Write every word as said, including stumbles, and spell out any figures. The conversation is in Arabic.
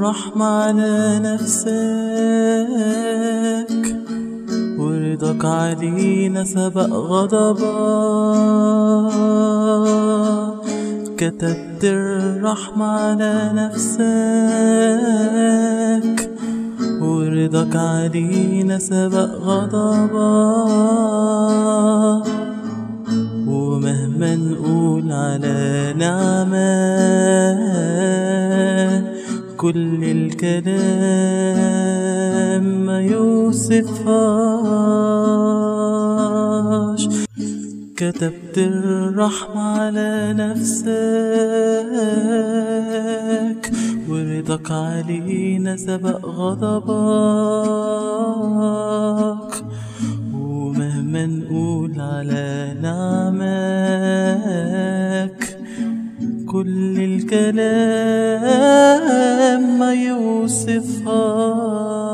الرحمة على نفسك، ورضاك علينا سبق غضبك. كتبت الرحمة على نفسك، ورضاك علينا سبق غضبك. ومهما نقول على نعمة، كل الكلام ما يوصفهاش. كتبت الرحمة على نفسك، ورضاك علينا سبق غضبك. ومهما نقول على نعمك، كل الكلام ما يوصفها.